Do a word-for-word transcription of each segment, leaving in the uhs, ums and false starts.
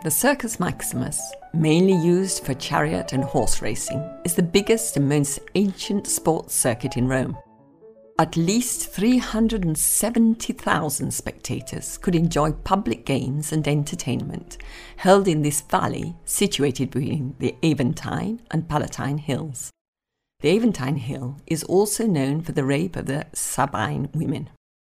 The Circus Maximus, mainly used for chariot and horse racing, is the biggest and most ancient sports circuit in Rome. At least three hundred seventy thousand spectators could enjoy public games and entertainment held in this valley situated between the Aventine and Palatine Hills. The Aventine Hill is also known for the rape of the Sabine women.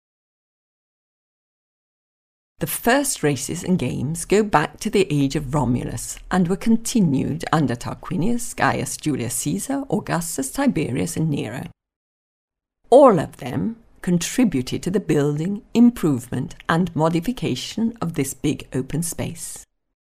The first races and games go back to the age of Romulus and were continued under Tarquinius, Gaius Julius Caesar, Augustus, Tiberius and Nero. All of them contributed to the building, improvement and modification of this big open space.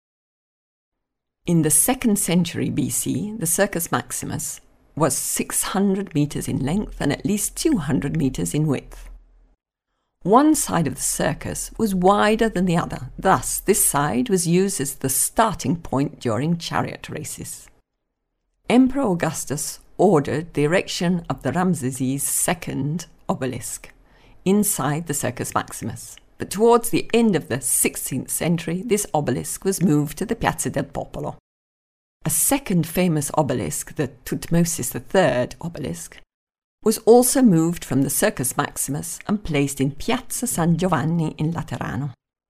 In the second century B C, the Circus Maximus was six hundred meters in length and at least two hundred meters in width. One side of the circus was wider than the other, thus this side was used as the starting point during chariot races. Emperor Augustus ordered the erection of the Ramesses the Second obelisk inside the Circus Maximus, but towards the end of the sixteenth century this obelisk was moved to the Piazza del Popolo. A second famous obelisk, the Thutmosis the Third obelisk, was also moved from the Circus Maximus and placed in Piazza San Giovanni in Laterano.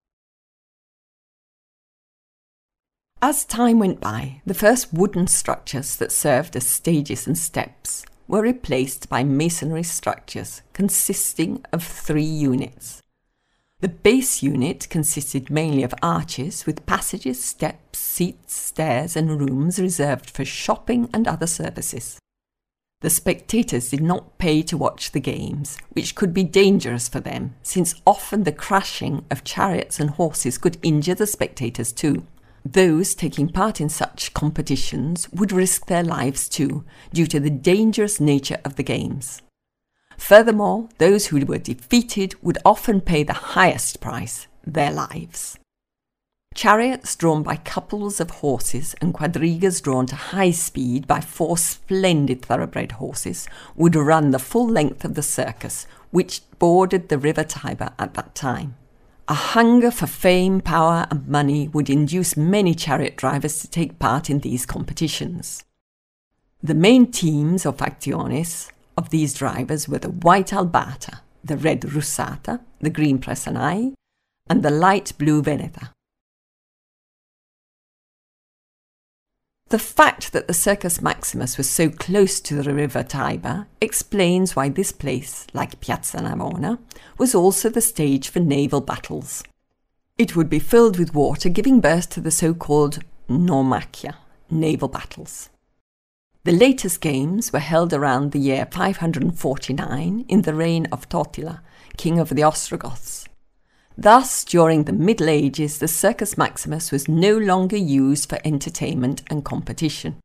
As time went by, the first wooden structures that served as stages and steps were replaced by masonry structures consisting of three units. The base unit consisted mainly of arches with passages, steps, seats, stairs and rooms reserved for shopping and other services. The spectators did not pay to watch the games, which could be dangerous for them, since often the crashing of chariots and horses could injure the spectators too. Those taking part in such competitions would risk their lives too, due to the dangerous nature of the games. Furthermore, those who were defeated would often pay the highest price, their lives. Chariots drawn by couples of horses and quadrigas drawn to high speed by four splendid thoroughbred horses would run the full length of the circus, which bordered the river Tiber at that time. A hunger for fame, power and money would induce many chariot drivers to take part in these competitions. The main teams or factiones of these drivers were the white Albata, the red Russata, the green Presanai and the light blue Veneta. The fact that the Circus Maximus was so close to the river Tiber explains why this place, like Piazza Navona, was also the stage for naval battles. It would be filled with water, giving birth to the so-called naumachia, naval battles. The latest games were held around the year five hundred forty-nine in the reign of Totila, king of the Ostrogoths. Thus, during the Middle Ages, the Circus Maximus was no longer used for entertainment and competition.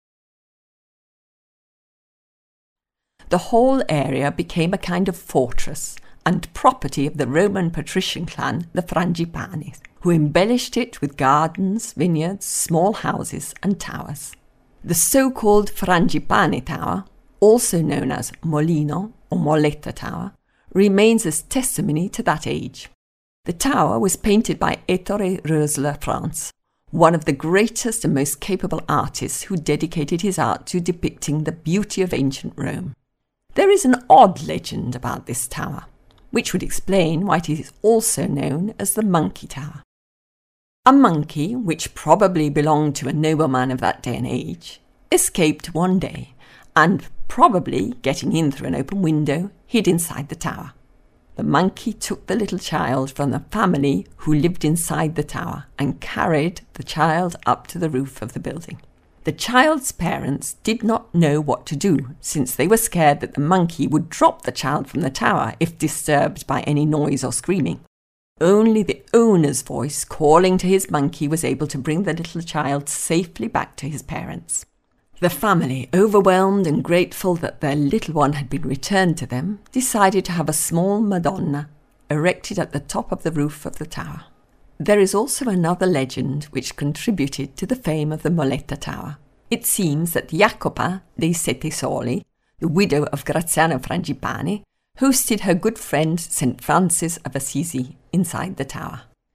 The whole area became a kind of fortress and property of the Roman patrician clan, the Frangipani, who embellished it with gardens, vineyards, small houses and towers. The so-called Frangipani Tower, also known as Molino or Molletta Tower, remains as testimony to that age. The tower was painted by Ettore Rösler Franz, one of the greatest and most capable artists who dedicated his art to depicting the beauty of ancient Rome. There is an odd legend about this tower, which would explain why it is also known as the Monkey Tower. A monkey, which probably belonged to a nobleman of that day and age, escaped one day and, probably getting in through an open window, hid inside the tower. The monkey took the little child from the family who lived inside the tower and carried the child up to the roof of the building. The child's parents did not know what to do, since they were scared that the monkey would drop the child from the tower if disturbed by any noise or screaming. Only the owner's voice calling to his monkey was able to bring the little child safely back to his parents. The family, overwhelmed and grateful that their little one had been returned to them, decided to have a small Madonna erected at the top of the roof of the tower. There is also another legend which contributed to the fame of the Molletta Tower. It seems that Jacopa dei Sette Soli, the widow of Graziano Frangipani, hosted her good friend Saint Francis of Assisi inside the tower.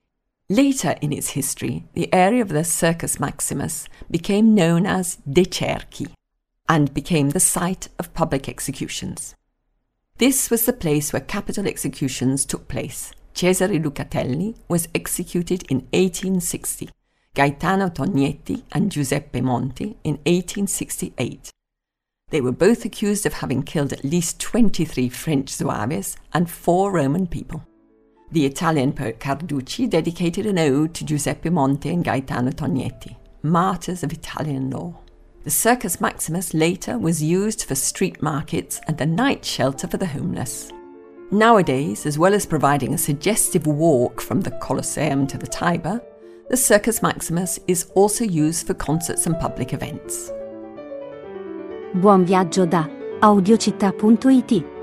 Later in its history, the area of the Circus Maximus became known as De Cerchi and became the site of public executions. This was the place where capital executions took place. Cesare Lucatelli was executed in eighteen sixty, Gaetano Tognetti and Giuseppe Monti in eighteen sixty-eight. They were both accused of having killed at least twenty-three French Zouaves and four Roman people. The Italian poet Carducci dedicated an ode to Giuseppe Monti and Gaetano Tognetti, martyrs of Italian law. The Circus Maximus later was used for street markets and a night shelter for the homeless. Nowadays, as well as providing a suggestive walk from the Colosseum to the Tiber, the Circus Maximus is also used for concerts and public events. Buon viaggio da audiocittà punto it.